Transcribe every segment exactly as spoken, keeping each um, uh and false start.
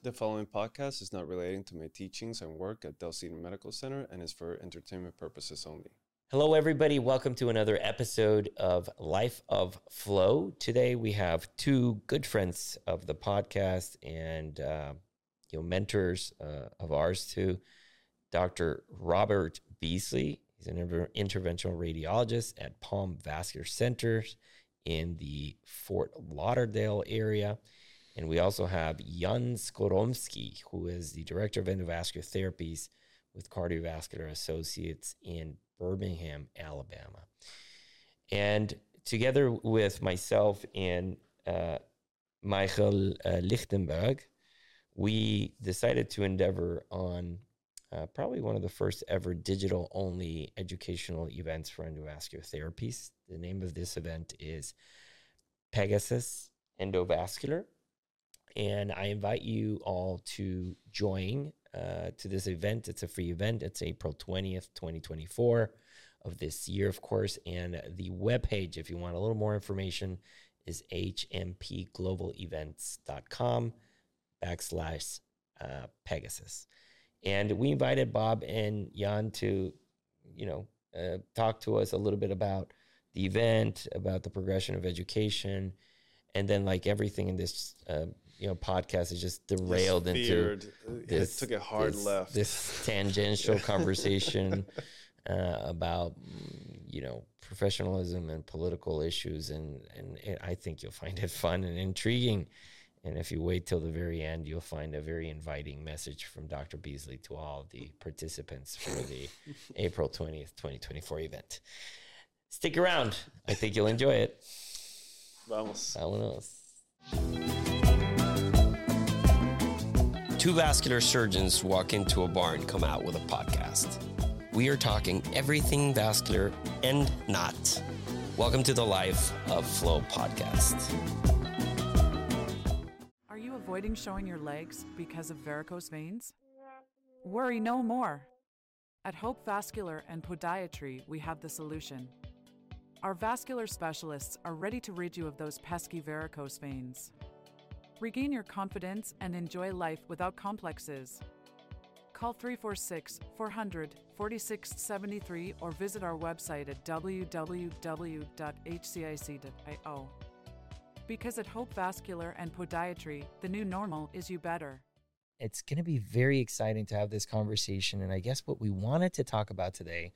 The following podcast is not relating to my teachings and work at Delcina Medical Center and is for entertainment purposes only. Hello, everybody. Welcome to another episode of Life of Flow. Today, we have two good friends of the podcast and uh, you know mentors uh, of ours too. Doctor Robert Beasley. He's an inter- interventional radiologist at Palm Vascular Centers in the Fort Lauderdale area. And we also have Jan Skoromski, who is the Director of Endovascular Therapies with Cardiovascular Associates in Birmingham, Alabama. And together with myself and uh, Michael uh, Lichtenberg, we decided to endeavor on uh, probably one of the first ever digital-only educational events for endovascular therapies. The name of this event is Pegasus Endovascular. And I invite you all to join uh, to this event. It's a free event. It's April twentieth, twenty twenty-four of this year, of course. And the webpage, if you want a little more information, is hmpglobalevents.com backslash uh, Pegasus. And we invited Bob and Jan to, you know, uh, talk to us a little bit about the event, about the progression of education, and then like everything in this uh, you know, podcast is just derailed just into this, it took a hard this, left. This tangential conversation uh, about, you know, professionalism and political issues. And, and it, I think you'll find it fun and intriguing. And if you wait till the very end, you'll find a very inviting message from Doctor Beasley to all of the participants for the April twentieth, twenty twenty-four event. Stick around. I think you'll enjoy it. Vamos. Vámonos. Two vascular surgeons walk into a bar and come out with a podcast. We are talking everything vascular and not. Welcome to the Life of Flow podcast. Are you avoiding showing your legs because of varicose veins? Worry no more. At Hope Vascular and Podiatry, we have the solution. Our vascular specialists are ready to rid you of those pesky varicose veins. Regain your confidence and enjoy life without complexes. Call three four six, four hundred, forty-six seventy-three or visit our website at w w w dot h c i c dot i o. Because at Hope Vascular and Podiatry, the new normal is you better. It's going to be very exciting to have this conversation. And I guess what we wanted to talk about today,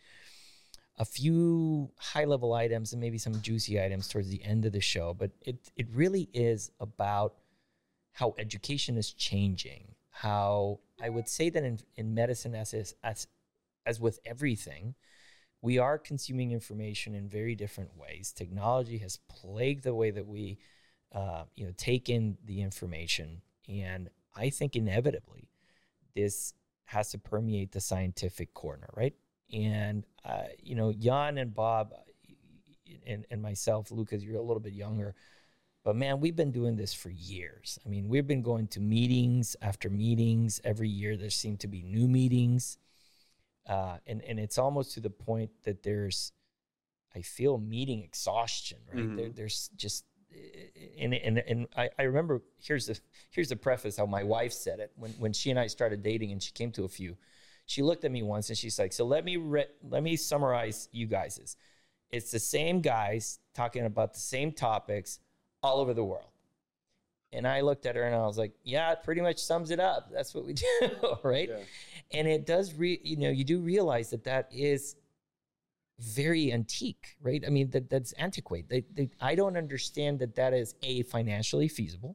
a few high-level items and maybe some juicy items towards the end of the show, but it it really is about how education is changing, how I would say that in, in medicine, as, is, as as with everything, we are consuming information in very different ways. Technology has plagued the way that we uh, you know, take in the information. And I think inevitably this has to permeate the scientific corner, right? And, uh, you know, Jan and Bob and, and myself, Lucas, you're a little bit younger, but man, we've been doing this for years. I mean, we've been going to meetings after meetings. Every year there seem to be new meetings. Uh, and, and it's almost to the point that there's, I feel meeting exhaustion, right? Mm-hmm. There, there's just, and, and, and I, I remember, here's the, here's the preface how my wife said it. When, when she and I started dating and she came to a few, she looked at me once and she's like, so let me, re- let me summarize you guys'. It's the same guys talking about the same topics all over the world. And I looked at her and I was like, yeah, it pretty much sums it up. That's what we do, right? Yeah. And it does, re- you know, you do realize that that is very antique, right? I mean, that that's antiquated. They, they, I don't understand that that is A, financially feasible,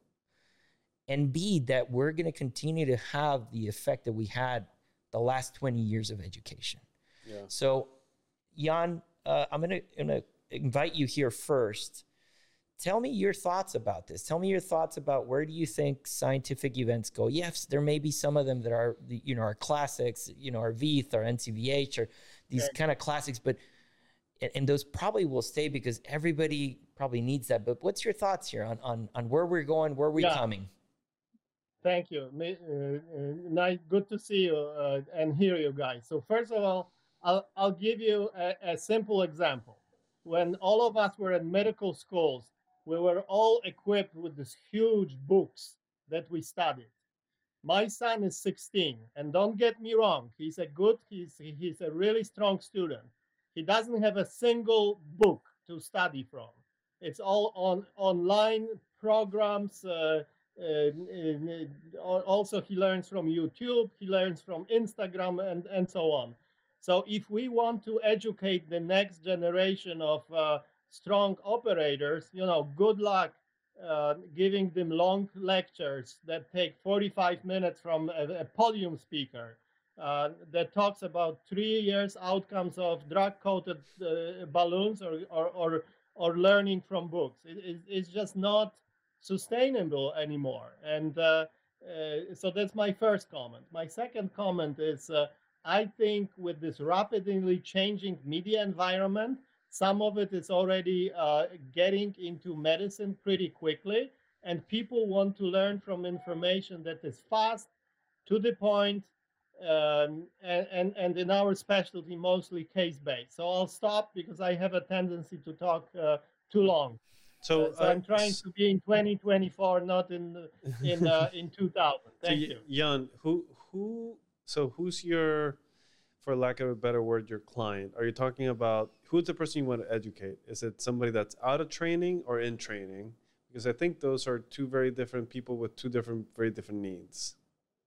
and B, that we're going to continue to have the effect that we had the last twenty years of education. Yeah. So, Jan, uh, I'm going to invite you here first. Tell me your thoughts about this. Tell me your thoughts about where do you think scientific events go? Yes, there may be some of them that are, you know, our classics, you know, our V E T H, our N C V H, or these okay. kind of classics, but, and those probably will stay because everybody probably needs that. But what's your thoughts here on, on, on where we're going, where we're yeah. coming? Thank you. Uh, uh, nice, good to see you uh, and hear you guys. So first of all, I'll, I'll give you a, a simple example. When all of us were in medical schools, we were all equipped with these huge books that we studied. My son is sixteen, and don't get me wrong, he's a good, he's he's a really strong student. He doesn't have a single book to study from. It's all on online programs. Uh, uh, also, he learns from YouTube. He learns from Instagram, and and so on. So, if we want to educate the next generation of uh, strong operators, you know, good luck uh, giving them long lectures that take forty-five minutes from a, a podium speaker uh, that talks about three years outcomes of drug-coated uh, balloons or, or, or, or learning from books. It, it, it's just not sustainable anymore. And uh, uh, so that's my first comment. My second comment is uh, I think with this rapidly changing media environment, some of it is already uh, getting into medicine pretty quickly, and people want to learn from information that is fast, to the point, um, and, and, and in our specialty, mostly case-based. So I'll stop because I have a tendency to talk uh, too long. So, uh, so uh, I'm trying to be in twenty twenty-four, not in in uh, in two thousand. Thank so, you. Jan, who who so who's your, for lack of a better word, your client? Are you talking about who's the person you want to educate? Is it somebody that's out of training or in training? Because I think those are two very different people with two different, very different needs.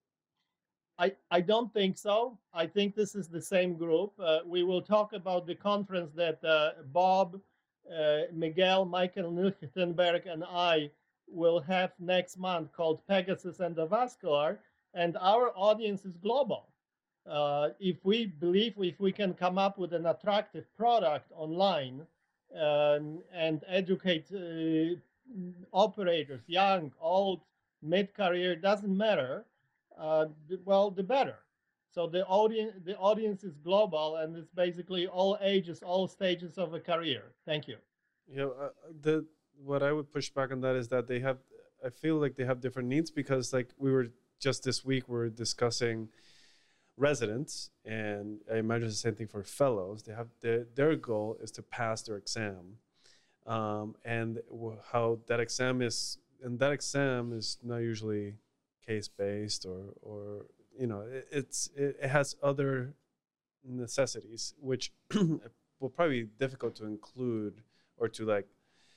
I, I don't think so. I think this is the same group. Uh, we will talk about the conference that uh, Bob, uh, Miguel, Michael Nuchtenberg, and I will have next month called Pegasus Endovascular, and our audience is global. Uh, if we believe if we can come up with an attractive product online um, and educate uh, operators, young, old, mid-career, doesn't matter, uh, well, the better. So the audience, the audience is global, and it's basically all ages, all stages of a career. Thank you. You know, uh, the what I would push back on that is that they have, I feel like they have different needs, because like we were just this week, we we're discussing residents, and I imagine the same thing for fellows. They have their, their goal is to pass their exam, um, and how that exam is, and that exam is not usually case based, or or you know it, it's it, it has other necessities which will probably be difficult to include or to like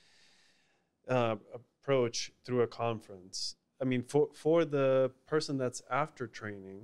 uh, approach through a conference. I mean, for for the person that's after training,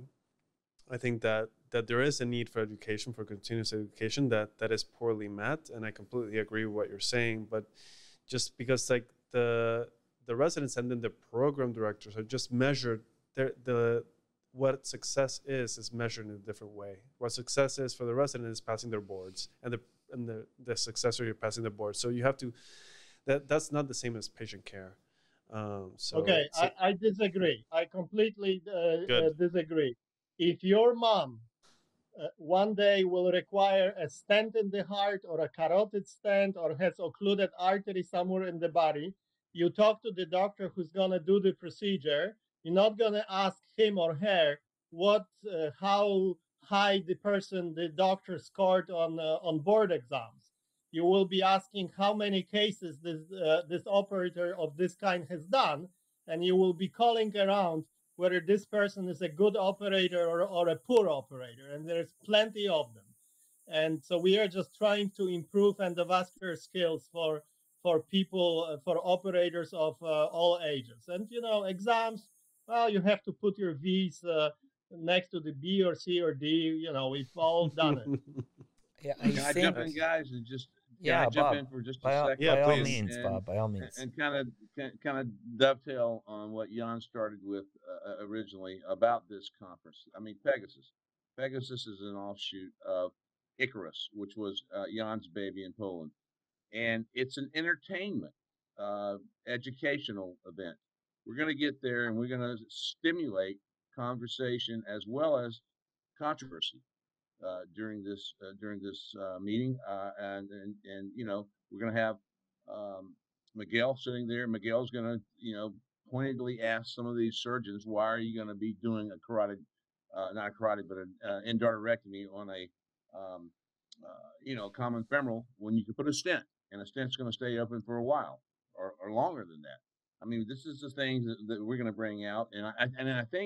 I think that that there is a need for education, for continuous education, that that is poorly met, and I completely agree with what you're saying. But just because like the the residents and then the program directors are just measured, the the what success is is measured in a different way. What success is for the resident is passing their boards, and the and the the successor you're passing the boards. So you have to, that that's not the same as patient care. Um, so Okay, so, I, I disagree. I completely uh, uh, good. disagree. If your mom uh, one day will require a stent in the heart or a carotid stent or has occluded artery somewhere in the body, you talk to the doctor who's going to do the procedure. You're not going to ask him or her what, uh, how high the person, the doctor scored on uh, on board exams. You will be asking how many cases this uh, this operator of this kind has done, and you will be calling around whether this person is a good operator or, or a poor operator, and there's plenty of them. And so we are just trying to improve endovascular skills for for people, uh, for operators of uh, all ages. And you know, exams, well, you have to put your V's uh, next to the B or C or D. You know, we've all done it. Yeah, I Can I think. jump in, guys, and just can Yeah, I jump Bob. in for just a By all, second? Yeah, by all please. means, and, Bob. By all means. and kind of kind of dovetail on what Jan started with uh, originally about this conference. I mean, Pegasus. Pegasus is an offshoot of Icarus, which was uh, Jan's baby in Poland, and it's an entertainment, uh, educational event. We're going to get there, and we're going to stimulate conversation as well as controversy uh, during this uh, during this uh, meeting, uh, and, and and you know we're going to have um, Miguel sitting there. Miguel's going to you know pointedly ask some of these surgeons, why are you going to be doing a carotid, uh, not a carotid, but an uh, endarterectomy on a um, uh, you know common femoral when you can put a stent, and a stent's going to stay open for a while or, or longer than that. I mean, this is the things that, that we're going to bring out, and I and I think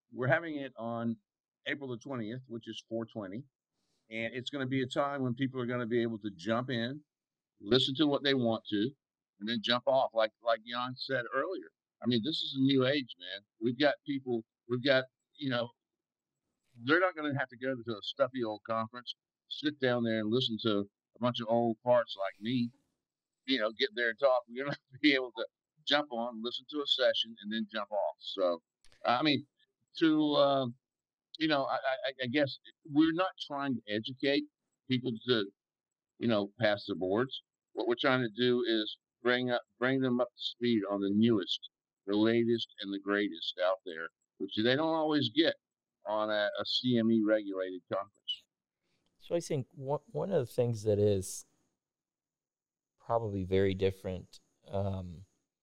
we're having it on April the twentieth, which is four twenty. And it's going to be a time when people are going to be able to jump in, listen to what they want to, and then jump off, like like Jan said earlier. I mean, this is a new age, man. We've got people, we've got, you know, they're not going to have to go to a stuffy old conference, sit down there and listen to a bunch of old parts like me, you know, get there and talk. We're going to be able to jump on, listen to a session, and then jump off. So, I mean, to, um, you know, I, I, I guess we're not trying to educate people to, you know, pass the boards. What we're trying to do is bring up, bring them up to speed on the newest, the latest, and the greatest out there, which they don't always get on a, a C M E regulated conference. So I think one one of the things that is probably very different um,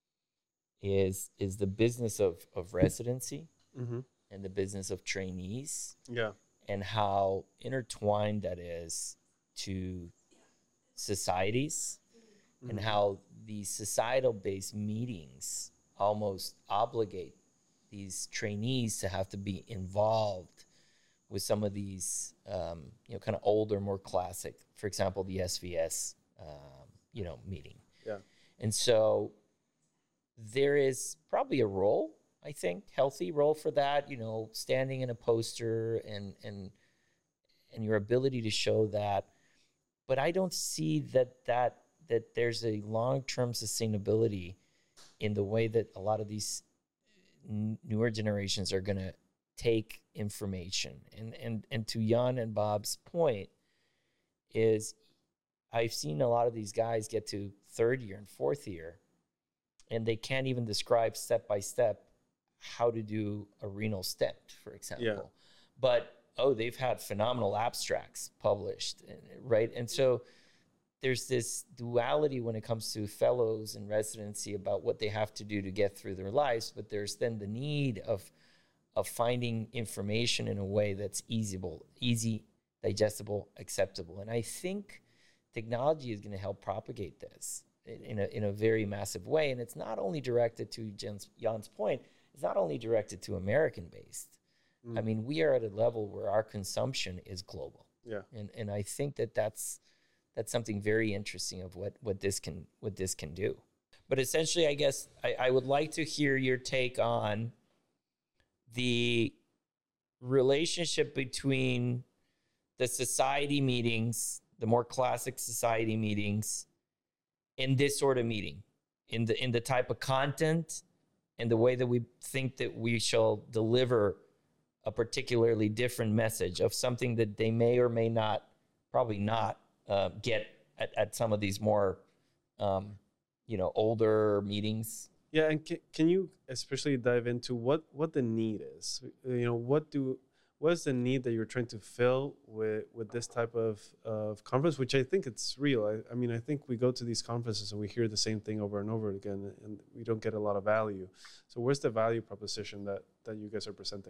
is is the business of of residency Mm-hmm. and the business of trainees, Yeah. and how intertwined that is to societies, Mm-hmm. and how these societal based meetings almost obligate these trainees to have to be involved with some of these, um, you know, kind of older, more classic, for example, the S V S, um, you know, meeting. Yeah. And so there is probably a role, I think, healthy role for that, you know, standing in a poster and, and, and your ability to show that. But I don't see that, that, that there's a long-term sustainability in the way that a lot of these n- newer generations are going to take information. And, and, and to Jan and Bob's point is I've seen a lot of these guys get to third year and fourth year, and they can't even describe step by step how to do a renal stent, for example. Yeah. But, oh, they've had phenomenal abstracts published, right? And so there's this duality when it comes to fellows and residency about what they have to do to get through their lives, but there's then the need of of finding information in a way that's easyable, easy, digestible, acceptable. And I think technology is going to help propagate this in a in a very massive way. And it's not only directed to Jan's, Jan's point, it's not only directed to American-based. Mm. I mean, we are at a level where our consumption is global. Yeah. And and I think that that's that's something very interesting of what what this can what this can do. But essentially, I guess I, I would like to hear your take on the relationship between the society meetings, the more classic society meetings, in this sort of meeting, in the in the type of content and the way that we think that we shall deliver a particularly different message of something that they may or may not, probably not, uh, get at, at some of these more, um, you know, older meetings. Yeah, and can, can you especially dive into what, what the need is? You know, what do what is the need that you're trying to fill with, with this type of, of conference, which I think it's real. I, I mean, I think we go to these conferences and we hear the same thing over and over again, and we don't get a lot of value. So where's the value proposition that, that you guys are presenting?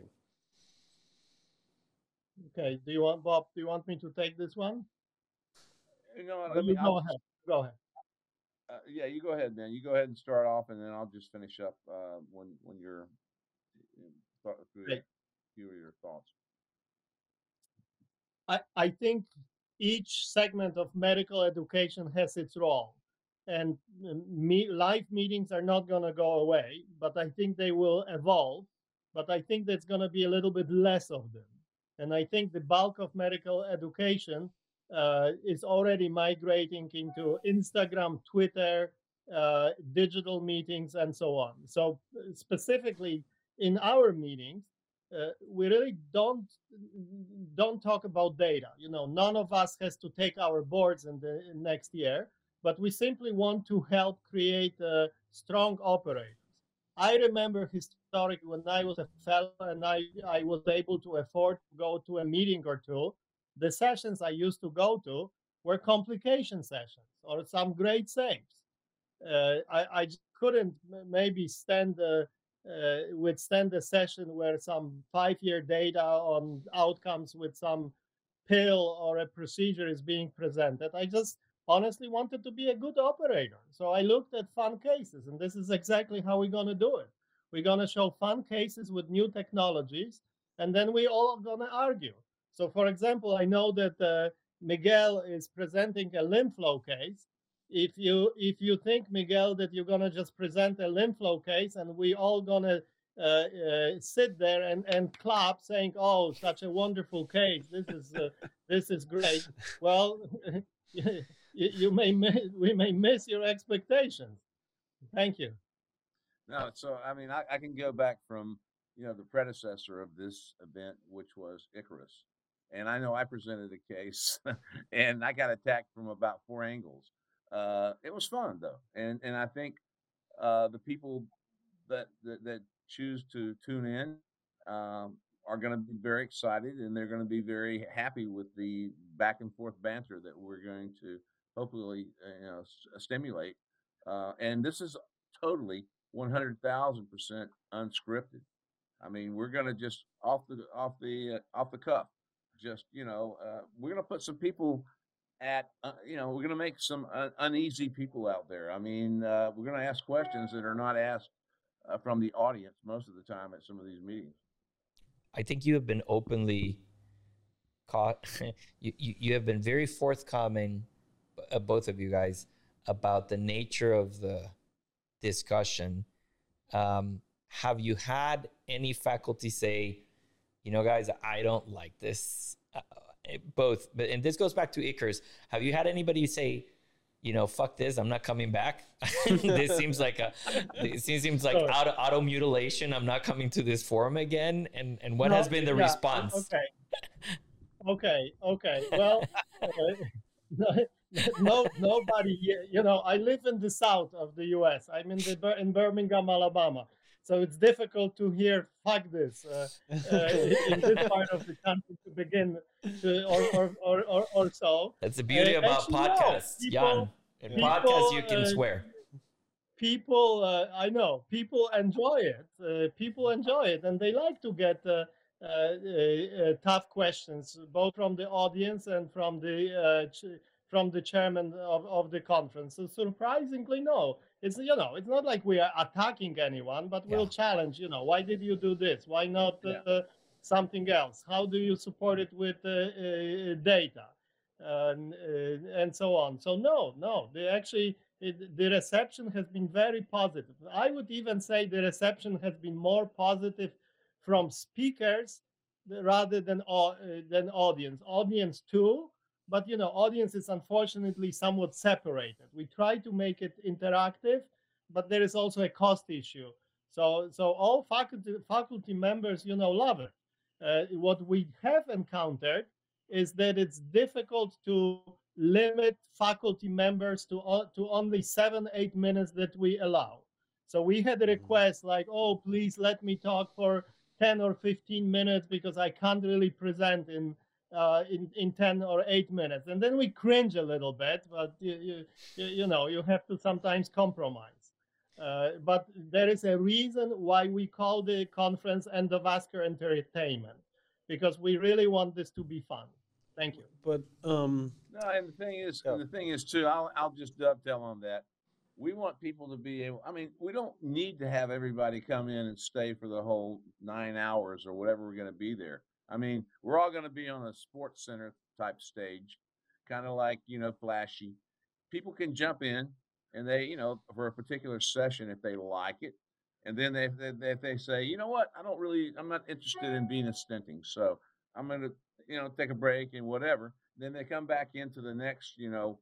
Okay, do you want, Bob, do you want me to take this one? You know what, Let let me me, go I'll, ahead. Go ahead. Uh, yeah, you go ahead, man. You go ahead and start off, and then I'll just finish up uh, when when you're thought through a few of your thoughts. I, I think each segment of medical education has its role, and me, live meetings are not going to go away, but I think they will evolve. But I think there's going to be a little bit less of them, and I think the bulk of medical education uh, is already migrating into Instagram, Twitter, uh, digital meetings, and so on. So specifically in our meetings, uh, we really don't don't talk about data. You know, none of us has to take our boards in the in next year, but we simply want to help create uh, strong operators. I remember historically when I was a fellow and I, I was able to afford to go to a meeting or two, the sessions I used to go to were complication sessions or some great saves. Uh, I, I just couldn't maybe stand the, uh, withstand a session where some five-year data on outcomes with some pill or a procedure is being presented. I just honestly wanted to be a good operator. So I looked at fun cases, and this is exactly how we're going to do it. We're going to show fun cases with new technologies, and then we all are going to argue. So, for example, I know that uh, Miguel is presenting a lymph flow case. If you if you think, Miguel, that you're going to just present a lymph flow case and we all going to uh, uh, sit there and, and clap saying, oh, such a wonderful case, this is uh, this is great, well, you, you may miss, we may miss your expectations. Thank you. No, so I mean, I, I can go back from, you know, the predecessor of this event, which was Icarus. And I know I presented a case and I got attacked from about four angles. Uh, it was fun though. And, and I think, uh, the people that, that, that choose to tune in, um, are going to be very excited, and they're going to be very happy with the back and forth banter that we're going to hopefully, uh, you know, s- stimulate. Uh, and this is totally one hundred thousand percent unscripted. I mean, we're going to just off the, off the, uh, off the cuff, just, you know, uh, we're going to put some people at, uh, you know, we're going to make some uh, uneasy people out there. I mean, uh, we're going to ask questions that are not asked uh, from the audience most of the time at some of these meetings. I think you have been openly caught. you, you, you have been very forthcoming, uh, both of you guys, about the nature of the discussion. Um, have you had any faculty say, you know, guys, I don't like this? Uh, both, but and this goes back to Icarus. Have you had anybody say, you know, fuck this, I'm not coming back? This seems like a, it seems like Sure. auto, auto mutilation. I'm not coming to this forum again. And and what No, has been the yeah, response? Okay. Okay. Okay. Well, uh, no, nobody. You know, I live in the south of the U S. I'm in the Bir- in Birmingham, Alabama. So it's difficult to hear "fuck this" uh, uh, in this part of the country to begin, to, or, or, or, or, or so. That's the beauty Uh, about actually, no. podcasts, People- Jan. In people, podcasts, you can uh, swear. People, uh, I know, people enjoy it. Uh, people enjoy it, and they like to get uh, uh, uh, uh, tough questions, both from the audience and from the uh, ch- from the chairman of, of the conference. So surprisingly, no, it's you know, it's not like we are attacking anyone, but we'll Yeah. challenge. You know, why did you do this? Why not uh, Yeah. something else? How do you support it with uh, uh, data? And, uh, and so on. So no, no, they actually it, the reception has been very positive. I would even say the reception has been more positive from speakers rather than uh, than audience. Audience too, but you know, audience is unfortunately somewhat separated. We try to make it interactive, but there is also a cost issue. So so all faculty faculty members, you know, love it. Uh, what we have encountered is that it's difficult to limit faculty members to, uh, to only seven, eight minutes that we allow. So we had a request like, oh, please let me talk for ten or fifteen minutes because I can't really present in uh, in, in ten or eight minutes. And then we cringe a little bit, but you, you, you know, you have to sometimes compromise. Uh, but there is a reason why we call the conference Endovascular Entertainment, because we really want this to be fun. Thank you. But um, No, and the thing is, Yeah. and the thing is too, I'll, I'll just dovetail on that. We want people to be able, I mean, we don't need to have everybody come in and stay for the whole nine hours or whatever we're going to be there. I mean, we're all going to be on a sports center type stage, kind of like, you know, flashy. People can jump in and they, you know, for a particular session if they like it. And then they, they, if they say, you know what, I don't really, I'm not interested in venous stenting. So I'm going to, you know, take a break and whatever. Then they come back into the next, you know,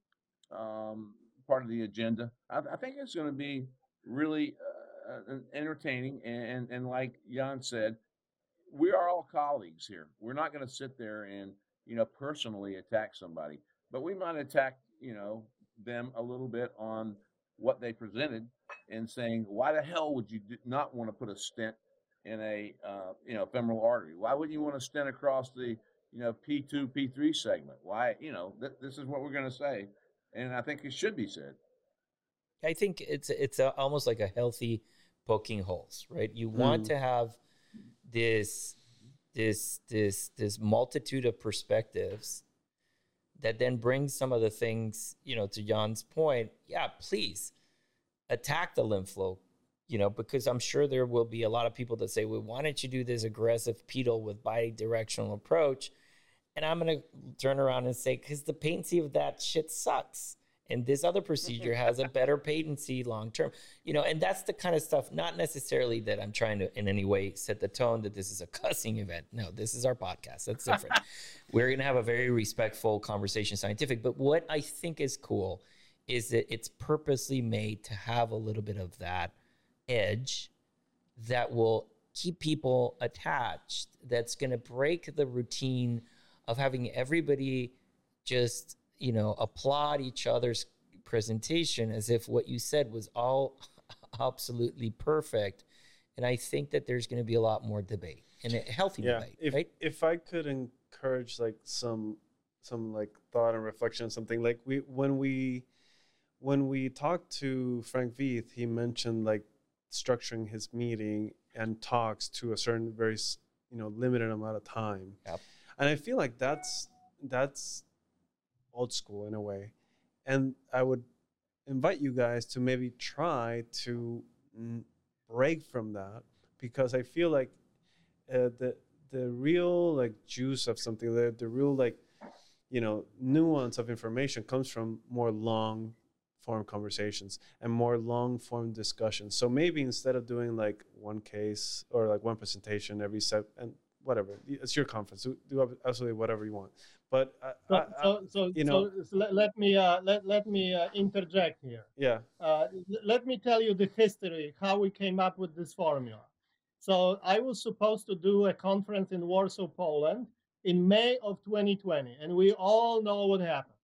um, part of the agenda. I, I think it's going to be really uh, entertaining. And, and, and like Jan said, we are all colleagues here. We're not going to sit there and, you know, personally attack somebody, but we might attack, you know, them a little bit on what they presented and saying, why the hell would you do not want to put a stent in a, uh, you know, femoral artery? Why wouldn't you want to stent across the, you know, P two, P three segment? Why, you know, th- this is what we're going to say. And I think it should be said. I think it's it's a, almost like a healthy poking holes, right? You want Mm. to have this this this this multitude of perspectives that then brings some of the things, you know, to Jan's point. Yeah, please attack the lymph flow, you know, because I'm sure there will be a lot of people that say, well, why don't you do this aggressive pedal with bi-directional approach? And I'm going to turn around and say, because the patency of that shit sucks. And this other procedure has a better patency long-term, you know, and that's the kind of stuff, not necessarily that I'm trying to in any way set the tone that this is a cussing event. No, this is our podcast. That's different. We're going to have a very respectful conversation, scientific. But what I think is cool is that it's purposely made to have a little bit of that edge that will keep people attached, that's going to break the routine of having everybody just, you know, applaud each other's presentation as if what you said was all absolutely perfect. And I think that there's going to be a lot more debate, and a healthy yeah, debate, if, right? If I could encourage like some some like thought and reflection on something, like we when we when we talked to Frank Vieth, he mentioned like structuring his meeting and talks to a certain very, you know, limited amount of time. Yep. And I feel like that's that's old school in a way. And I would invite you guys to maybe try to n- break from that, because I feel like uh, the the real like juice of something, the, the real like, you know, nuance of information comes from more long form conversations and more long form discussions. So maybe instead of doing like one case or like one presentation every set, and whatever, it's your conference, do, do absolutely whatever you want. But I, So, I, so, so, you know, so, so let, let me uh, let let me uh, interject here. yeah, Uh, let me tell you the history, how we came up with this formula. So I was supposed to do a conference in Warsaw, Poland, in May of twenty twenty, and we all know what happened.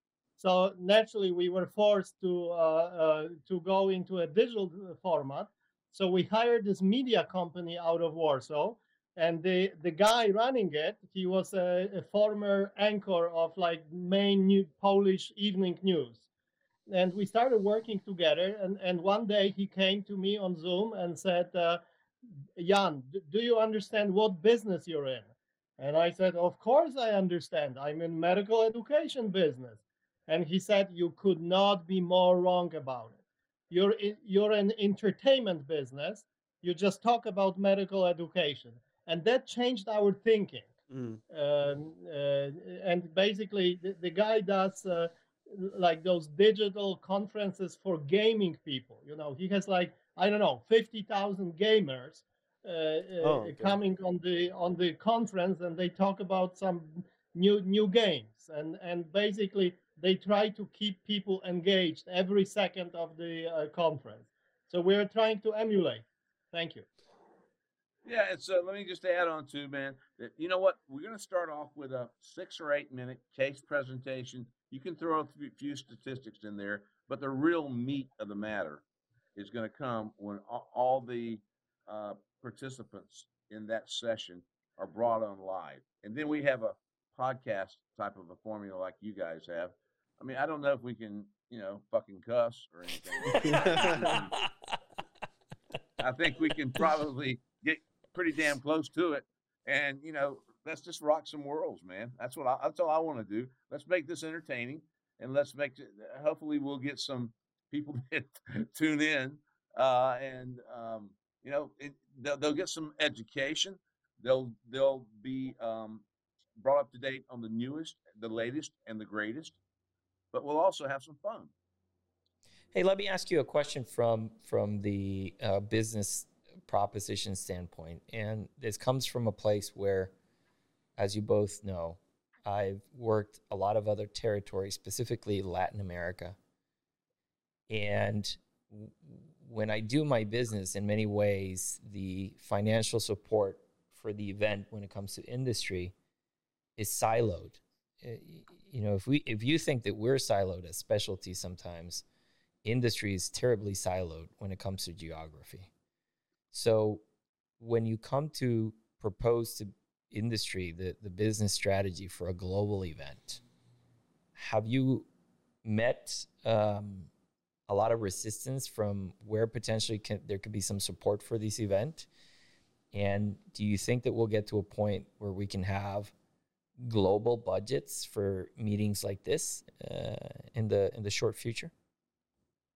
So naturally, we were forced to uh, uh, to go into a digital format. So we hired this media company out of Warsaw, and the the guy running it, he was a, a former anchor of like main new Polish evening news. And we started working together. And, and one day he came to me on Zoom and said, uh, Jan, do you understand what business you're in? And I said, of course I understand. I'm in medical education business. And he said, you could not be more wrong about it. You're in, you're an entertainment business. You just talk about medical education. And that changed our thinking. mm. Um, uh, and basically, the, the guy does uh, like those digital conferences for gaming people. You know, he has like, I don't know, fifty thousand gamers uh, Oh, uh, okay. coming on the on the conference, and they talk about some new new games, and and basically they try to keep people engaged every second of the uh, conference. So we're trying to emulate. Thank you. Yeah, and so let me just add on to, man, that you know what? We're going to start off with a six or eight minute case presentation. You can throw a few statistics in there, but the real meat of the matter is going to come when all the uh, participants in that session are brought on live. And then we have a podcast type of a formula like you guys have. I mean, I don't know if we can, you know, fucking cuss or anything. I think we can probably get pretty damn close to it. And, you know, let's just rock some worlds, man. That's what I, that's all I want to do. Let's make this entertaining, and let's make it, hopefully we'll get some people that tune in, uh, and, um, you know, it, they'll, they'll get some education. They'll, they'll be, um, brought up to date on the newest, the latest, and the greatest, but we'll also have some fun. Hey, let me ask you a question from from the uh, business proposition standpoint. And this comes from a place where, as you both know, I've worked a lot of other territories, specifically Latin America. And w- when I do my business, in many ways, the financial support for the event when it comes to industry is siloed. Uh, you know, if we if you think that we're siloed as specialties sometimes, industry is terribly siloed when it comes to geography. So when you come to propose to industry the, the business strategy for a global event, have you met um, a lot of resistance from where potentially can, there could be some support for this event? And do you think that we'll get to a point where we can have global budgets for meetings like this uh, in the in the short future?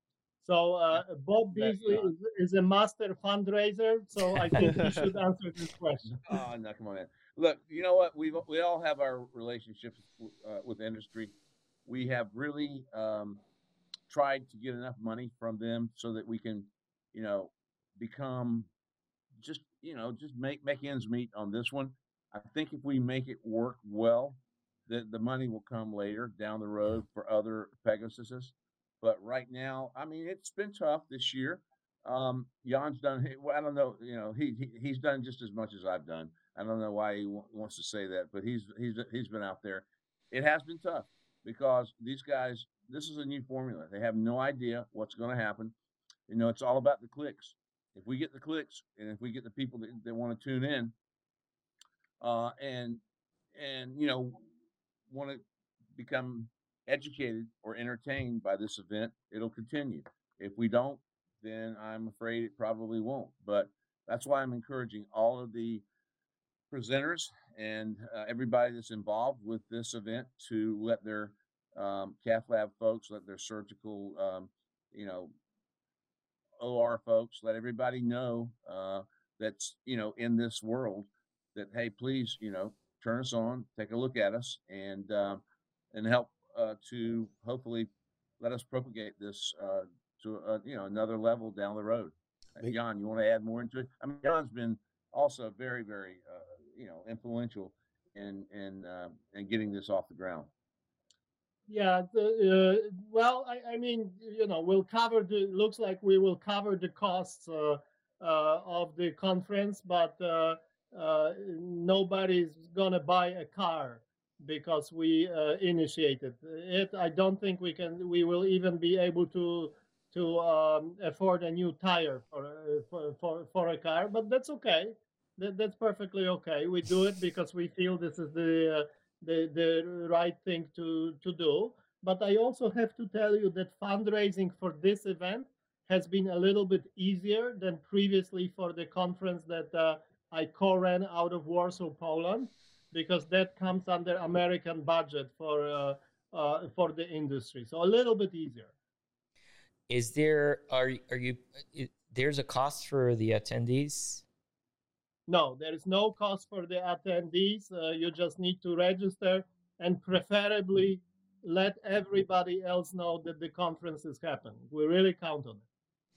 So uh, Bob That's Beasley not. is, is a master fundraiser, so I think he should answer this question. Oh, no, come on in. Look, you know what? We we all have our relationships uh, with industry. We have really um, tried to get enough money from them so that we can, you know, become just you know just make make ends meet on this one. I think if we make it work well, the the money will come later down the Yeah. road for other Pegasuses. But right now, I mean, it's been tough this year. Um, Jan's done. Well, I don't know. You know, he, he he's done just as much as I've done. I don't know why he w- wants to say that, but he's he's he's been out there. It has been tough because these guys. This is a new formula. They have no idea what's going to happen. You know, it's all about the clicks. If we get the clicks and if we get the people that, that want to tune in, uh, and and you know want to become educated or entertained by this event, it'll continue. If we don't, then I'm afraid it probably won't. But that's why I'm encouraging all of the presenters and uh, everybody that's involved with this event to let their um, cath lab folks, let their surgical, um, you know, O R folks, let everybody know uh, that's you know in this world that hey, please you know turn us on, take a look at us, and uh, and help uh, to hopefully let us propagate this uh, to uh, you know another level down the road. Uh, Make, Jan, you want to add more into it? I mean, Jan's been also very very uh, you know influential in in uh, in getting this off the ground. Yeah, the, uh, well, I, I mean, you know, we'll cover the, looks like we will cover the costs uh, uh, of the conference, but uh, uh, nobody's gonna buy a car because we uh, initiated it. I don't think we can, we will even be able to to um, afford a new tire for, uh, for for for a car, but that's okay. That, that's perfectly okay. We do it because we feel this is the uh, the the right thing to to do. But I also have to tell you that fundraising for this event has been a little bit easier than previously for the conference that uh, I co-ran out of Warsaw, Poland, because that comes under American budget for uh, uh, for the industry, so a little bit easier. Is there are are you? i- There's a cost for the attendees. No, there is no cost for the attendees. Uh, you just need to register and preferably let everybody else know that the conference is happening. We really count on it.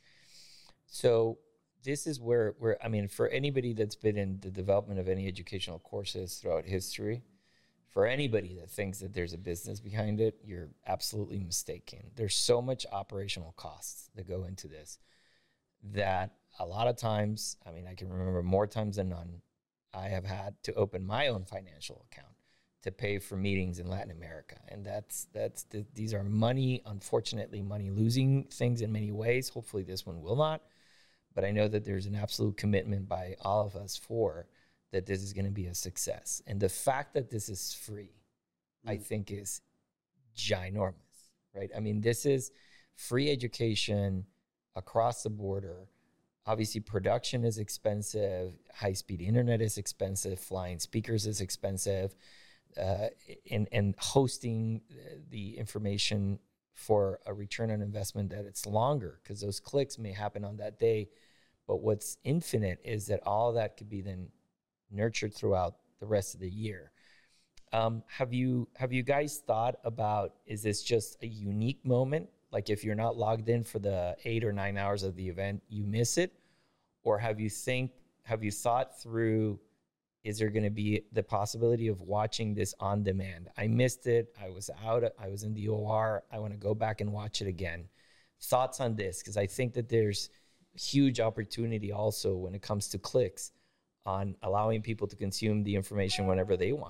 So this is where where I mean, for anybody that's been in the development of any educational courses throughout history, for anybody that thinks that there's a business behind it, you're absolutely mistaken. There's so much operational costs that go into this that a lot of times, I mean, I can remember more times than none, I have had to open my own financial account to pay for meetings in Latin America. And that's, that's, the, these are money, unfortunately, money losing things in many ways. Hopefully this one will not. But I know that there's an absolute commitment by all of us for that this is going to be a success. And the fact that this is free, mm. I think is ginormous, right? I mean, this is free education across the border. Obviously, production is expensive. High-speed internet is expensive. Flying speakers is expensive. Uh, and, and hosting the information for a return on investment that it's longer because those clicks may happen on that day. But what's infinite is that all that could be then nurtured throughout the rest of the year. Um, have you have you guys thought about, is this just a unique moment? Like if you're not logged in for the eight or nine hours of the event, you miss it? Or have you think have you thought through, is there going to be the possibility of watching this on demand? I missed it. I was out. I was in the O R. I want to go back and watch it again. Thoughts on this? Because I think that there's huge opportunity also when it comes to clicks on allowing people to consume the information whenever they want.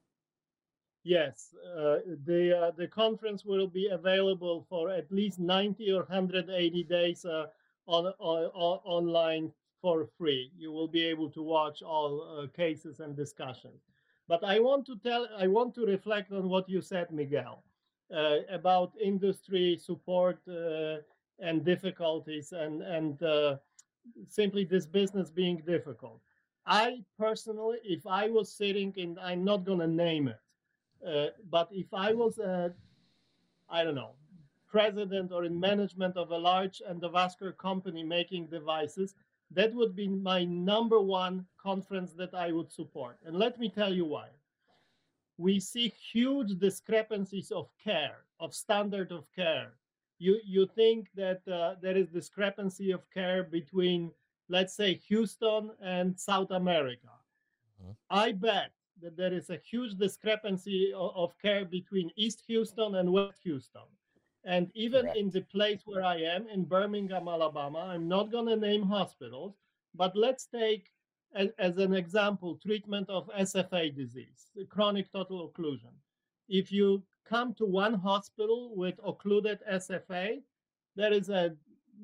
Yes, uh, the uh, the conference will be available for at least ninety or one hundred eighty days uh, on, on, on online for free. You will be able to watch all uh, cases and discussions. But I want to tell, I want to reflect on what you said, Miguel, uh, about industry support uh, and difficulties and and uh, simply this business being difficult. I personally, if I was sitting in, I'm not going to name it, uh, but if I was, uh, I don't know, president or in management of a large endovascular company making devices, that would be my number one conference that I would support. And let me tell you why. We see huge discrepancies of care, of standard of care. You, you think that uh, there is discrepancy of care between, let's say, Houston and South America. Mm-hmm. I bet that there is a huge discrepancy of, of care between East Houston and West Houston. And even Correct. In the place where I am, in Birmingham, Alabama, I'm not going to name hospitals, but let's take as, as an example, treatment of S F A disease, chronic total occlusion. If you come to one hospital with occluded S F A, there is a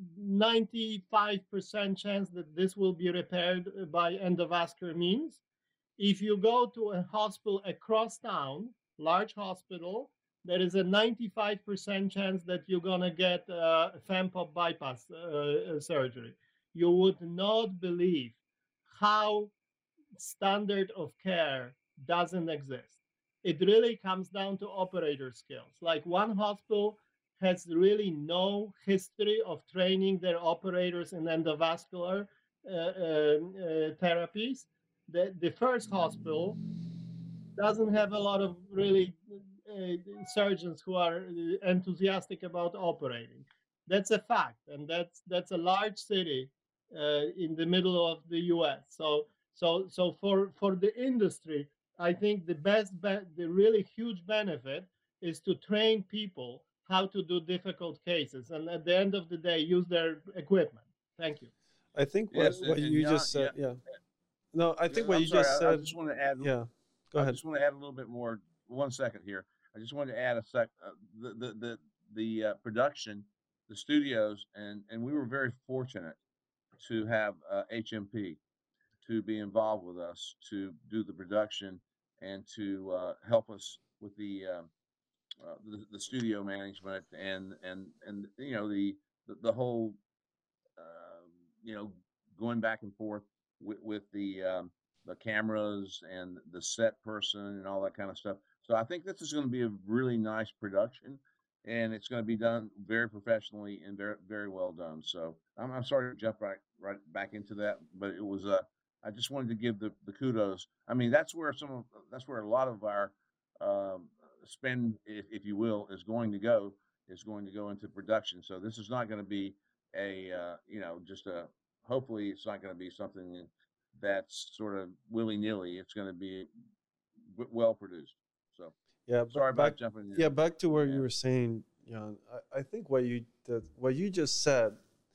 ninety-five percent chance that this will be repaired by endovascular means. If you go to a hospital across town, large hospital, there is a ninety-five percent chance that you're going to get uh, FEMPOP bypass uh, surgery. You would not believe how standard of care doesn't exist. It really comes down to operator skills. Like one hospital has really no history of training their operators in endovascular uh, uh, uh, therapies. The, the first hospital doesn't have a lot of really uh, surgeons who are enthusiastic about operating. That's a fact, and that's that's a large city uh, in the middle of the U S. So so so for for the industry, I think the best be- the really huge benefit is to train people how to do difficult cases, and at the end of the day, use their equipment. Thank you. I think what, Yes, what and you Jan, just said, yeah. yeah. No, I think Yeah, what I'm you sorry, just I, I said. just want to add. Yeah, go I ahead. just want to add a little bit more. One second here. I just wanted to add a sec. Uh, the the the the uh, production, the studios, and and we were very fortunate to have uh, H M P to be involved with us to do the production and to uh, help us with the, uh, uh, the the studio management and and and you know the the, the whole uh, you know going back and forth with, with the um, the cameras and the set person and all that kind of stuff. So I think this is going to be a really nice production, and it's going to be done very professionally and very very well done. So I'm, I'm sorry to jump right right back into that, but it was uh, I just wanted to give the, the kudos. I mean, that's where some of that's where a lot of our um, spend, if, if you will, is going to go is going to go into production. So this is not going to be a uh, you know just a hopefully it's not going to be something that's sort of willy nilly. It's going to be w- well produced. So yeah, sorry back, about jumping in. Yeah, back to where yeah. you were saying, Jan. I, I think what you the, what you just said,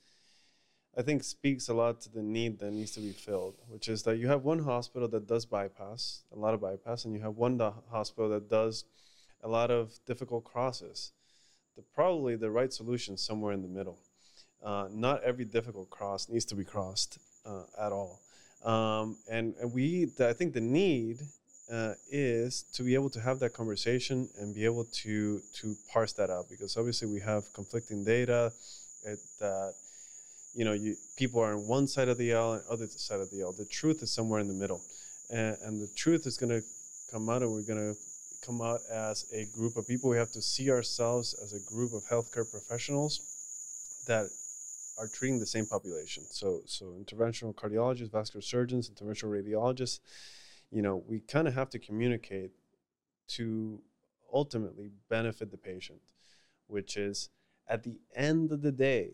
I think speaks a lot to the need that needs to be filled, which is that you have one hospital that does bypass, a lot of bypass, and you have one do- hospital that does a lot of difficult crosses. The, probably the right solution is somewhere in the middle. Uh, not every difficult cross needs to be crossed uh, at all. Um, and, and we, the, I think the need uh, is to be able to have that conversation and be able to to parse that out, because obviously we have conflicting data it, that, you know, you, people are on one side of the aisle and other side of the aisle. The truth is somewhere in the middle. And, and the truth is going to come out, and we're going to come out as a group of people. We have to see ourselves as a group of healthcare professionals that are treating the same population. So, so interventional cardiologists, vascular surgeons, interventional radiologists, you know, we kind of have to communicate to ultimately benefit the patient, which is at the end of the day,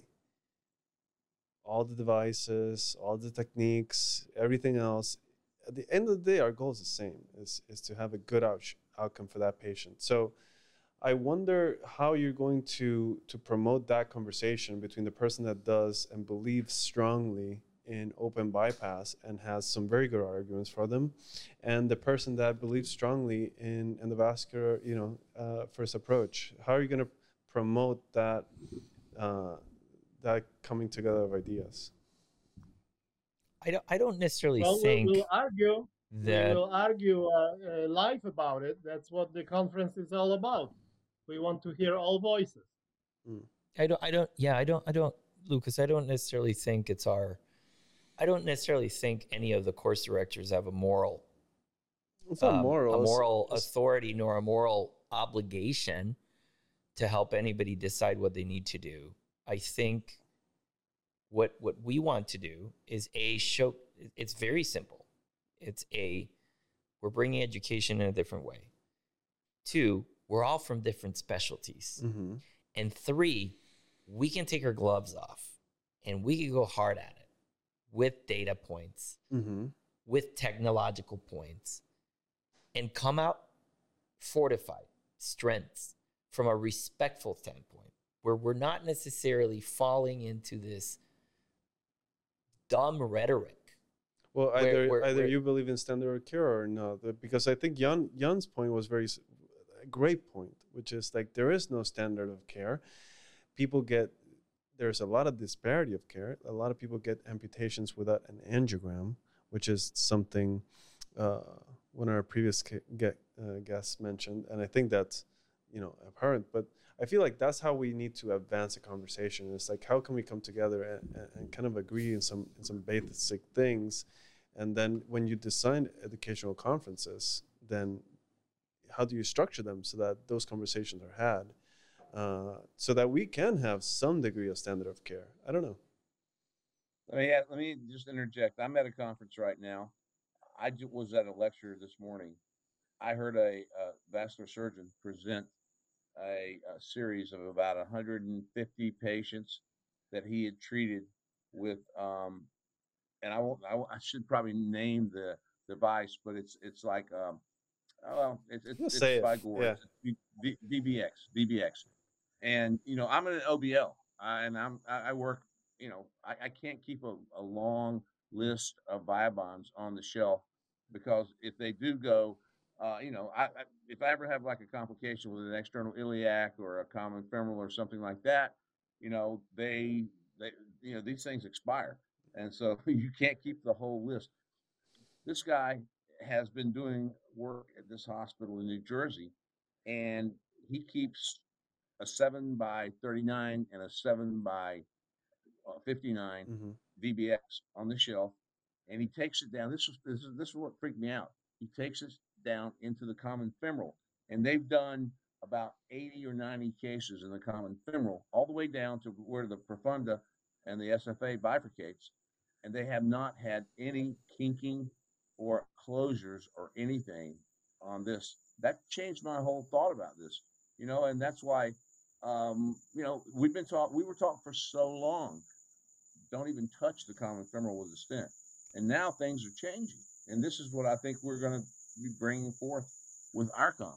all the devices, all the techniques, everything else, at the end of the day, our goal is the same, is, is to have a good out- outcome for that patient. So I wonder how you're going to, to promote that conversation between the person that does and believes strongly in open bypass and has some very good arguments for them, and the person that believes strongly in endovascular, you know, uh, first approach. How are you going to promote that uh, that coming together of ideas? I don't. I don't necessarily well, think we'll, we'll argue. that We will argue uh, uh, live about it. That's what the conference is all about. We want to hear all voices. Mm. I don't. I don't. Yeah. I don't. I don't. Lucas, I don't necessarily think it's our. I don't necessarily think any of the course directors have a moral. It's not um, moral. A moral it's, authority nor a moral obligation to help anybody decide what they need to do. I think what what we want to do is a show. It's very simple. It's a we're bringing education in a different way. Two, we're all from different specialties. Mm-hmm. And three, we can take our gloves off and we can go hard at it with data points, Mm-hmm. with technological points, and come out fortified, strengths from a respectful standpoint, where we're not necessarily falling into this dumb rhetoric. Well, Where- either where- either where- you believe in standard of care or not, uh, because I think Jan Jan's point was very s- a great point, which is like there is no standard of care. People get there's a lot of disparity of care. A lot of people get amputations without an angiogram, which is something uh, one of our previous ca- get, uh, guests mentioned, and I think that's you know apparent. But I feel like that's how we need to advance a conversation. It's like how can we come together and, and, and kind of agree in some in some basic things. And then when you design educational conferences, then how do you structure them so that those conversations are had, uh, so that we can have some degree of standard of care? I don't know. Let me add- let me just interject. I'm at a conference right now. I ju- was at a lecture this morning. I heard a, uh vascular surgeon present a, a series of about one hundred fifty patients that he had treated with, um, and I won't. I, won't- I should probably name the device, but it's it's like um, oh, well, it's it's, You'll it's say it, by Gore. yeah. It's V- V- VBX, VBX, and you know I'm an O B L, uh, and I'm I, I work. You know I, I can't keep a, a long list of Viabons on the shelf because if they do go, uh, you know, I, I if I ever have like a complication with an external iliac or a common femoral or something like that, you know, they they you know these things expire, and so you can't keep the whole list. This guy has been doing work at this hospital in New Jersey, and he keeps a seven by thirty-nine and a seven by uh, fifty-nine Mm-hmm. V B X on the shelf, and he takes it down. This is this is this is what freaked me out. He takes it down into the common femoral, and they've done about eighty or ninety cases in the common femoral, all the way down to where the profunda and the S F A bifurcates, and they have not had any kinking or closures or anything on this. That changed my whole thought about this, you know, and that's why, um, you know, we've been taught, we were taught for so long, don't even touch the common femoral with a stent. And now things are changing. And this is what I think we're going to be bringing forth with our conference.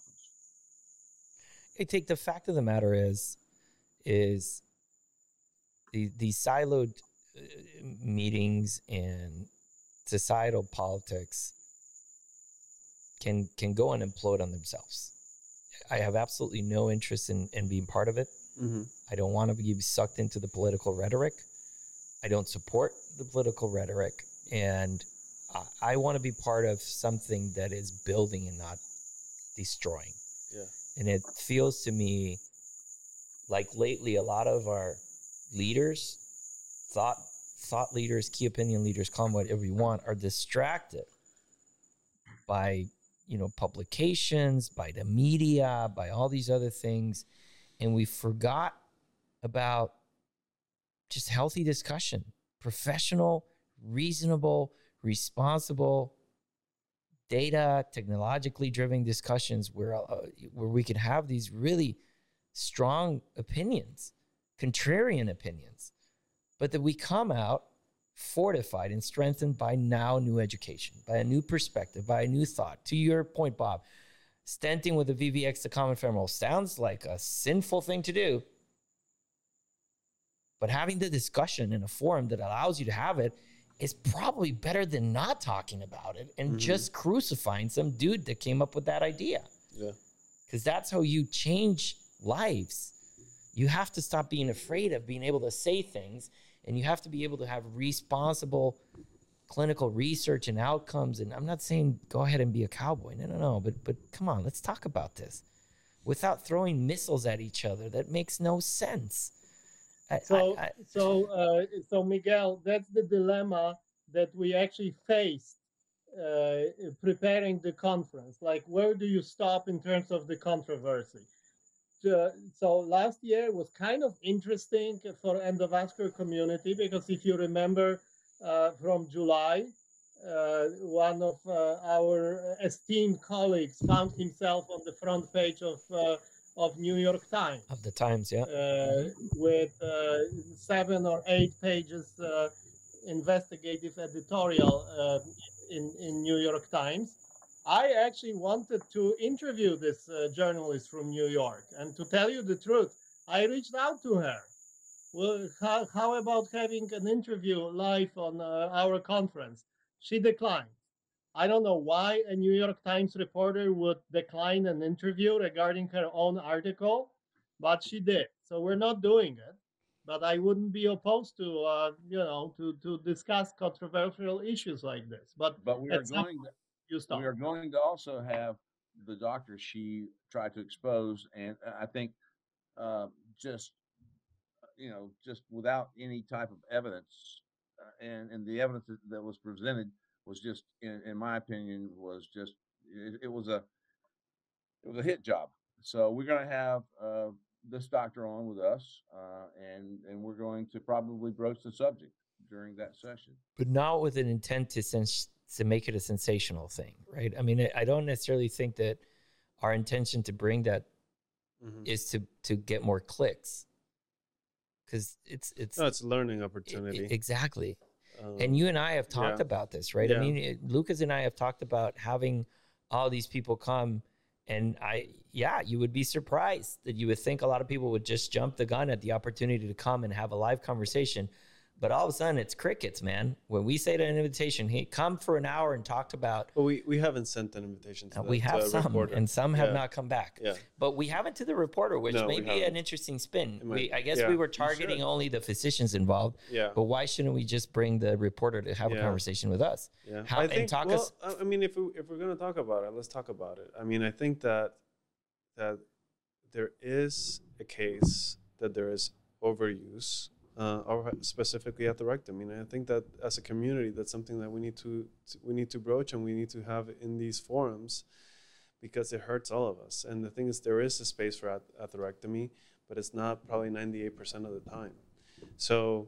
I think the fact of the matter is, is the the siloed uh, meetings and societal politics can can go and implode on themselves. I have absolutely no interest in, in being part of it. Mm-hmm. I don't want to be sucked into the political rhetoric. I don't support the political rhetoric. And I, I want to be part of something that is building and not destroying. Yeah. And it feels to me like lately a lot of our leaders, thought thought leaders, key opinion leaders, call them whatever you want, are distracted by, you know, publications, by the media, by all these other things. And we forgot about just healthy discussion, professional, reasonable, responsible, data, technologically driven discussions where, uh, where we can have these really strong opinions, contrarian opinions, but that we come out fortified and strengthened by now new education, by a new perspective, by a new thought. To your point, Bob, stenting with the V V X to common femoral sounds like a sinful thing to do, but having the discussion in a forum that allows you to have it is probably better than not talking about it and Mhm. just crucifying some dude that came up with that idea. Yeah. Because that's how you change lives. You have to stop being afraid of being able to say things, and you have to be able to have responsible clinical research and outcomes. And I'm not saying go ahead and be a cowboy. No, no, no. But but come on, let's talk about this without throwing missiles at each other. That makes no sense. I, So, I, I, so, uh, so Miguel, that's the dilemma that we actually faced uh, preparing the conference. Like, where do you stop in terms of the controversy? uh, so last year was kind of interesting for endovascular community because if you remember uh, from July, uh, one of uh, our esteemed colleagues found himself on the front page of uh, of New York Times. Of the Times, yeah. Uh, with uh, seven or eight pages uh, investigative editorial uh, in in New York Times. I actually wanted to interview this uh, journalist from New York, and to tell you the truth, I reached out to her. Well, how, how about having an interview live on uh, our conference? She declined. I don't know why a New York Times reporter would decline an interview regarding her own article, but she did. So we're not doing it. But I wouldn't be opposed to, uh, you know, to, to discuss controversial issues like this. But But we are at some going to, point, you stop. we are going to also have the doctor she tried to expose, and uh, I think uh, just you know just without any type of evidence, uh, and and the evidence that, that was presented was just, in, in my opinion, was just it, it was a it was a hit job. So we're going to have uh, this doctor on with us, uh, and and we're going to probably broach the subject during that session. But not with an intent to sens- to make it a sensational thing, right? I mean, I don't necessarily think that our intention to bring that mm-hmm. is to to get more clicks, because it's it's no, it's a learning opportunity. It, exactly. Um, and you and I have talked yeah. about this, right? Yeah. I mean, it, Lucas and I have talked about having all these people come. And I, yeah, you would be surprised that you would think a lot of people would just jump the gun at the opportunity to come and have a live conversation. But all of a sudden, it's crickets, man. When we say to an invitation, hey, come for an hour and talk about. Well, we, we haven't sent an invitation to uh, the We have to some, reporter. and some have yeah. not come back. Yeah. But we haven't to the reporter, which no, may be an interesting spin. Might, we, I guess yeah. we were targeting only the physicians involved. Yeah. But why shouldn't we just bring the reporter to have yeah. a conversation with us? Yeah. How, I think, and talk well, us. I mean, if we, if we're going to talk about it, let's talk about it. I mean, I think that that there is a case that there is overuse, uh, or specifically atherectomy. And I think that as a community, that's something that we need to, to we need to broach and we need to have in these forums, because it hurts all of us. And the thing is, there is a space for ath- atherectomy, but it's not probably ninety-eight percent of the time. So,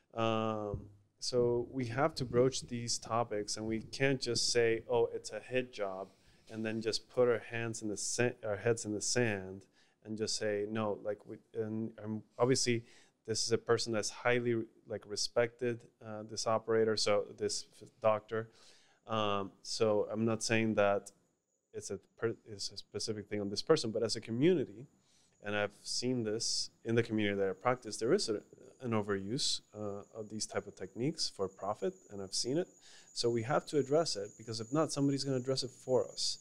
um, so we have to broach these topics, and we can't just say, "Oh, it's a hit job," and then just put our hands in the sa- our heads in the sand and just say no. Like we, and um, obviously, this is a person that's highly like respected. Uh, this operator, so this f- doctor. Um, so I'm not saying that it's a per- it's a specific thing on this person, but as a community, and I've seen this in the community that I practice, there is a, an overuse uh, of these type of techniques for profit, and I've seen it. So we have to address it, because if not, somebody's going to address it for us.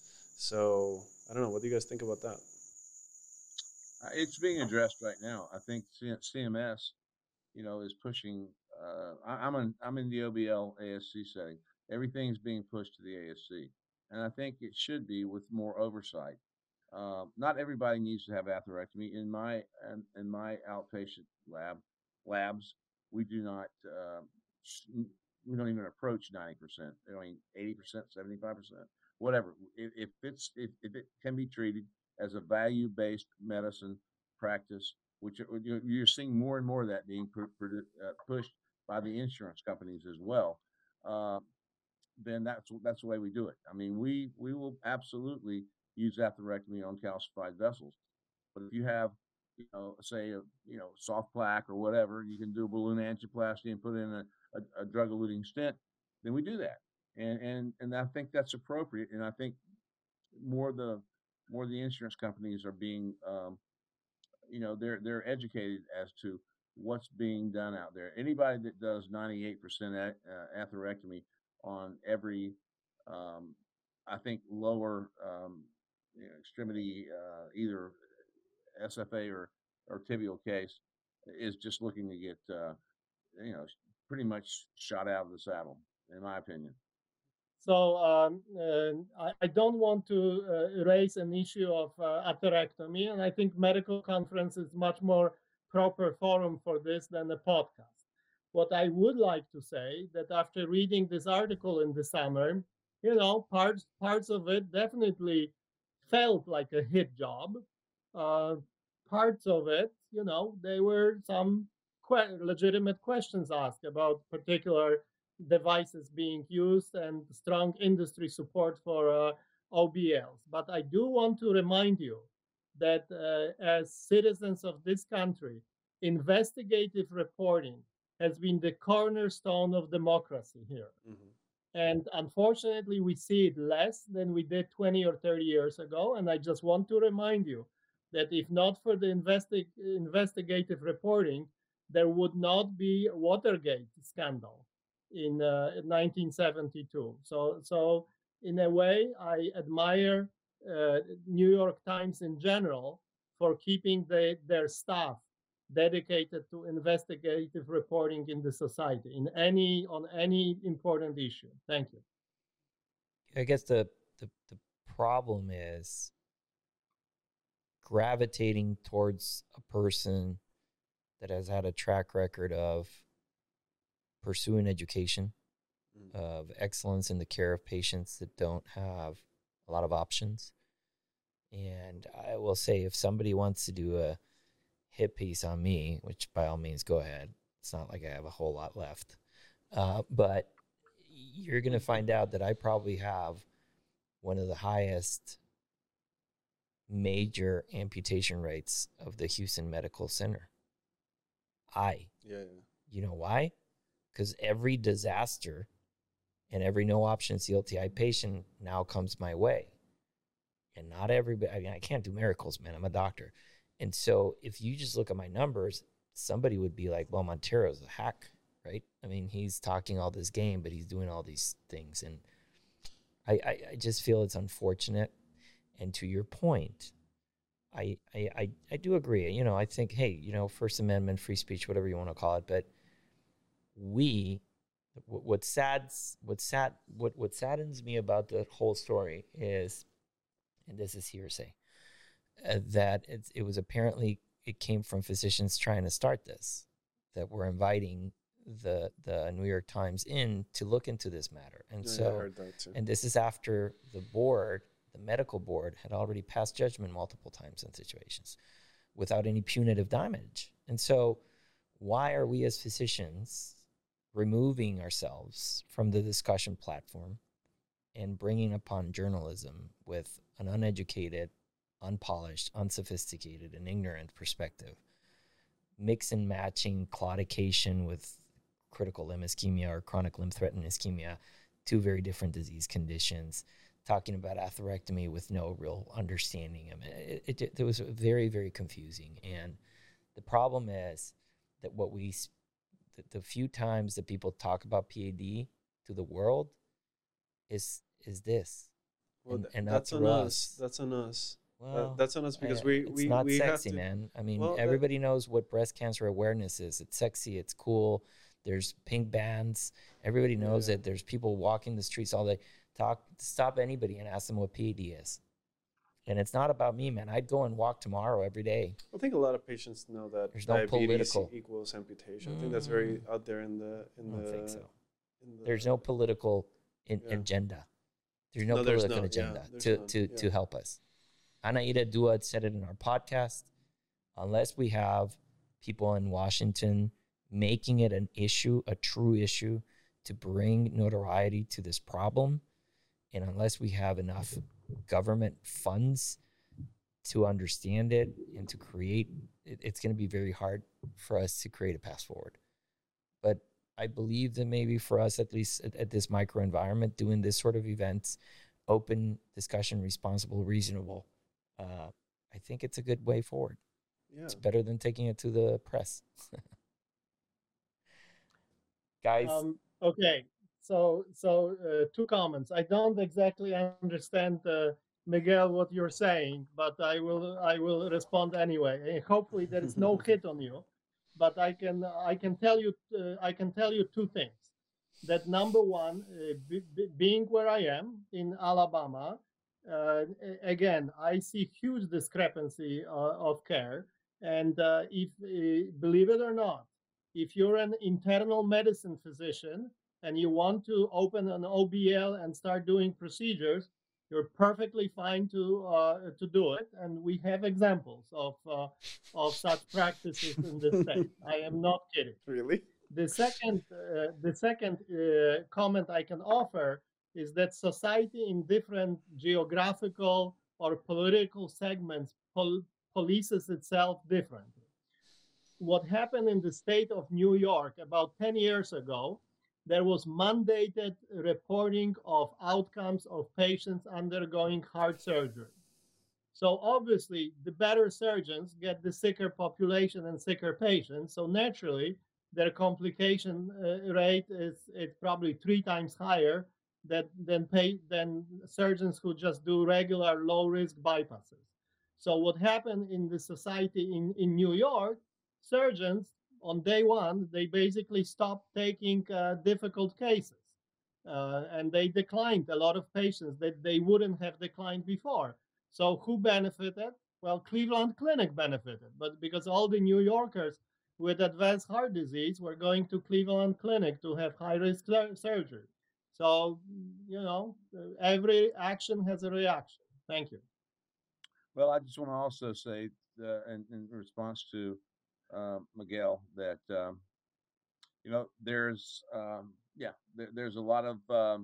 So I don't know. What do you guys think about that? Uh, it's being addressed right now. I think C M S, you know, is pushing. Uh, I, I'm in I'm in the O B L A S C setting. Everything's being pushed to the A S C, and I think it should be with more oversight. Uh, not everybody needs to have atherectomy. In my in, in my outpatient lab labs, we do not. Uh, we don't even approach ninety percent. I mean, eighty percent, seventy-five percent, whatever. If, if it's if, if it can be treated as a value-based medicine practice, which you're seeing more and more of that being pu- pu- uh, pushed by the insurance companies as well, uh, then that's that's the way we do it. I mean, we we will absolutely use atherectomy on calcified vessels, but if you have, you know, say a you know soft plaque or whatever, you can do a balloon angioplasty and put in a, a, a drug-eluting stent, then we do that, and and and I think that's appropriate, and I think more the more the insurance companies are being, um, you know, they're they're educated as to what's being done out there. Anybody that does ninety-eight percent a, uh, atherectomy on every, um, I think, lower um, you know, extremity, uh, either S F A or or tibial case, is just looking to get, uh, you know, pretty much shot out of the saddle, in my opinion. So um, uh, I, I don't want to uh, raise an issue of uh, atherectomy, and I think medical conference is much more proper forum for this than a podcast. What I would like to say that after reading this article in the summer, you know, parts parts of it definitely felt like a hit job. Uh, parts of it, you know, there were some que- legitimate questions asked about particular devices being used and strong industry support for uh, O B Ls. But I do want to remind you that uh, as citizens of this country, investigative reporting has been the cornerstone of democracy here. Mhm. And unfortunately, we see it less than we did twenty or thirty years ago. And I just want to remind you that if not for the investi- investigative reporting, there would not be a Watergate scandal in uh, nineteen seventy-two. So, so in a way, I admire uh, New York Times in general for keeping the, their staff dedicated to investigative reporting in the society in any on any important issue. Thank you. I guess the the, the problem is gravitating towards a person that has had a track record of pursuing education, Mm. of excellence in the care of patients that don't have a lot of options. And I will say, if somebody wants to do a hit piece on me, which by all means, go ahead. It's not like I have a whole lot left. Uh, but you're going to find out that I probably have one of the highest major amputation rates of the Houston Medical Center. I. Yeah, yeah. You know why? Because every disaster and every no option C L T I patient now comes my way. And not everybody, I mean, I can't do miracles, man. I'm a doctor. And so if you just look at my numbers, somebody would be like, well, Montero's a hack, right? I mean, he's talking all this game, but he's doing all these things. And I, I, I just feel it's unfortunate. And to your point, I, I, I, I do agree. You know, I think, hey, you know, First Amendment, free speech, whatever you want to call it, but we, what, what sads, what sad, what, what saddens me about the whole story is, and this is hearsay, uh, that it's, it was apparently, it came from physicians trying to start this, that we're inviting the the New York Times in to look into this matter. And Yeah, so, yeah, I heard that too. and this is after the board, the medical board, had already passed judgment multiple times in situations without any punitive damage. And so why are we as physicians removing ourselves from the discussion platform and bringing upon journalism with an uneducated, unpolished, unsophisticated, and ignorant perspective, mix and matching claudication with critical limb ischemia or chronic limb-threatening ischemia, two very different disease conditions, talking about atherectomy with no real understanding. I mean, it, it, it, it was very, very confusing. And the problem is that what we, the, the few times that people talk about P A D to the world is is this. Well, and, th- and not that's on through us. us. That's on us. Well, That- that's on us because I- we it's we not we sexy, have to. man. I mean, Well, that- everybody knows what breast cancer awareness is. It's sexy. It's cool. There's pink bands. Everybody knows Yeah. it. There's people walking the streets all day. Talk, stop anybody and ask them what P A D is. And it's not about me, man. I'd go and walk tomorrow every day. I think a lot of patients know that There's no diabetes political- equals amputation. I think that's very Mm. out there in the in I don't the. think so. in the- There's no political in, Yeah. agenda. There's no, No, there's political not. Yeah, agenda there's to none. to Yeah. to help us. Anaida Dua said it in our podcast. Unless we have people in Washington making it an issue, a true issue, to bring notoriety to this problem, and unless we have enough government funds to understand it and to create, it, it's going to be very hard for us to create a path forward. But I believe that maybe for us, at least at, at this micro environment, doing this sort of events, open discussion, responsible, reasonable, uh, I think it's a good way forward. Yeah. It's better than taking it to the press. Guys, Um, okay, so so uh, two comments. I don't exactly understand, uh, Miguel, what you're saying, but I will I will respond anyway. And hopefully, there is no hit on you, but I can I can tell you uh, I can tell you two things. That number one, uh, be, be, being where I am in Alabama, uh, again, I see huge discrepancy uh, of care, and uh, if uh, believe it or not, if you're an internal medicine physician and you want to open an O B L and start doing procedures, You're perfectly fine to uh, to do it, and we have examples of uh, of such practices in the state. I am not kidding. Really? The second uh, the second uh, comment I can offer is that society in different geographical or political segments pol- polices itself differently. What happened in the state of New York about ten years ago, there was mandated reporting of outcomes of patients undergoing heart surgery. So obviously, the better surgeons get the sicker population and sicker patients. So naturally, their complication uh, rate is it's probably three times higher than than, pay, than surgeons who just do regular low-risk bypasses. So what happened in the society in, in New York, surgeons on day one, they basically stopped taking uh, difficult cases. Uh, and they declined a lot of patients that they wouldn't have declined before. So who benefited? Well, Cleveland Clinic benefited, but because all the New Yorkers with advanced heart disease were going to Cleveland Clinic to have high-risk surgery. So, you know, every action has a reaction. Thank you. Well, I just want to also say, uh, in, in response to uh, Miguel, that um, you know, there's um, yeah, there, there's a lot of um,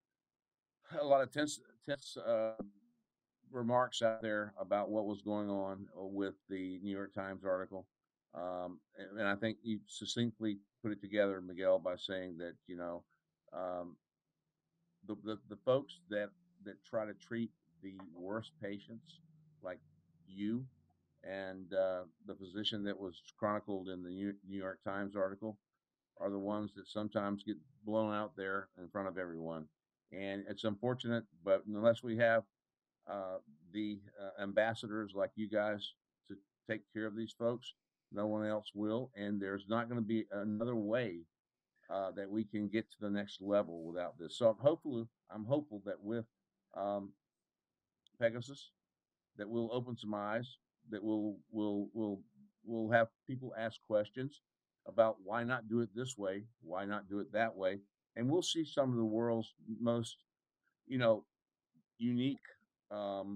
a lot of tense tense uh, remarks out there about what was going on with the New York Times article, um, and, and I think you succinctly put it together, Miguel, by saying that you know um, the, the the folks that that try to treat the worst patients, like you and uh, the physician that was chronicled in the New York Times article, are the ones that sometimes get blown out there in front of everyone. And it's unfortunate, but unless we have uh, the uh, ambassadors like you guys to take care of these folks, no one else will. And there's not going to be another way uh, that we can get to the next level without this. So I'm hopeful, I'm hopeful that with um, Pegasus, that we'll open some eyes, that we'll, we'll, we'll, we'll have people ask questions about why not do it this way, why not do it that way, and we'll see some of the world's most, you know, unique um,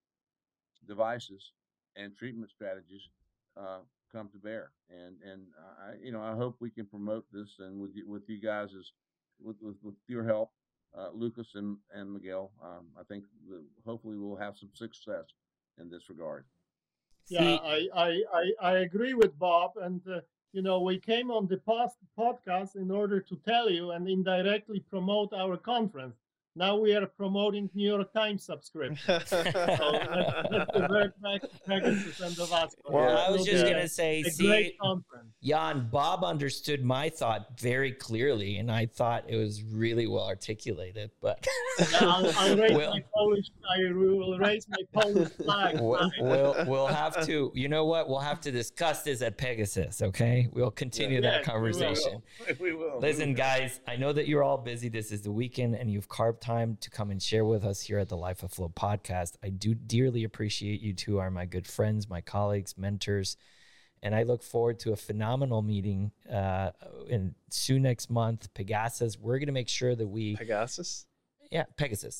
devices and treatment strategies uh, come to bear. And and I, you know, I hope we can promote this, and with you, with you guys, is with, with with your help, uh, Lucas and and Miguel. Um, I think the, hopefully we'll have some success in this regard. Yeah, I I I, I agree with Bob, and. Uh, You know, we came on the past podcast in order to tell you and indirectly promote our conference. Now we are promoting New York Times subscription. So let's, let's revert back to Pegasus and the Vascular. Well, Yeah. I was just Yeah. going to say, a see, great conference. Jan, Bob understood my thought very clearly, and I thought it was really well articulated. But Yeah, I'll, I'll raise Well- my Polish. I will raise my Polish flag. we'll, we'll we'll have to. You know what? We'll have to discuss this at Pegasus. Okay, we'll continue Yeah. that Yes, we will. conversation. We will. Listen, guys, I know that you're all busy. This is the weekend, and you've carved time to come and share with us here at the Life of Flow podcast. I do dearly appreciate you two are my good friends, my colleagues, mentors, and I look forward to a phenomenal meeting uh, in soon next month. Pegasus. We're going to make sure that we, Pegasus? yeah, Pegasus.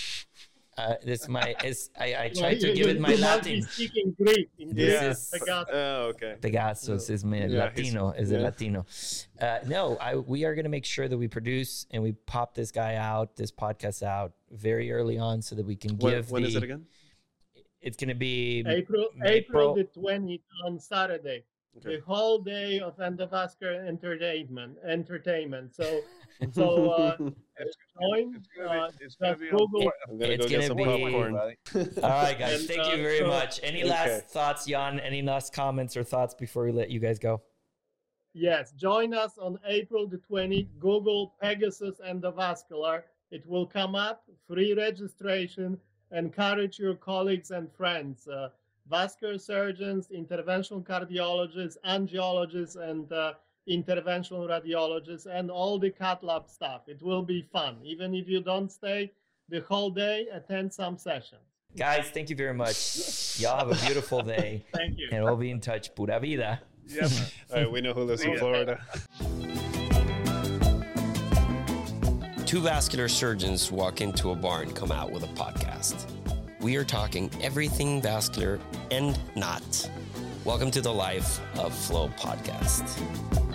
Uh, this is my is I, I Well, tried to you- give you- it my you must be Latin. speaking Greek. In This this. is- Pegasus. Oh, okay. Pegasus is my Yeah, he's- Latino, is yeah. it Latino? Uh, no, I, we are going to make sure that we produce and we pop this guy out, this podcast out very early on so that we can When, give when the, is it again? It's going to be April, April- April the twentieth on Saturday. Okay. The whole day of endovascular entertainment, entertainment. So, so uh, join. It's gonna Uh, be, it's gonna just be Google. on I'm gonna It's go get gonna some be- popcorn. all right, guys. And, Thank you uh, very so- much. Any Okay. last thoughts, Jan? Any last comments or thoughts before we let you guys go? Yes, join us on April the twentieth. Google Pegasus Endovascular. It will come up. Free registration. Encourage your colleagues and friends. Uh, vascular surgeons, interventional cardiologists, angiologists, and uh, interventional radiologists, and all the cath lab stuff. It will be fun. Even if you don't stay the whole day, attend some sessions. Guys, thank you very much. Y'all have a beautiful day, Thank you. and we'll be in touch. Pura vida. Yep. All right, we know who lives in Yeah. Florida. Two vascular surgeons walk into a bar and come out with a podcast. We are talking everything vascular and not. Welcome to the Life of Flow podcast.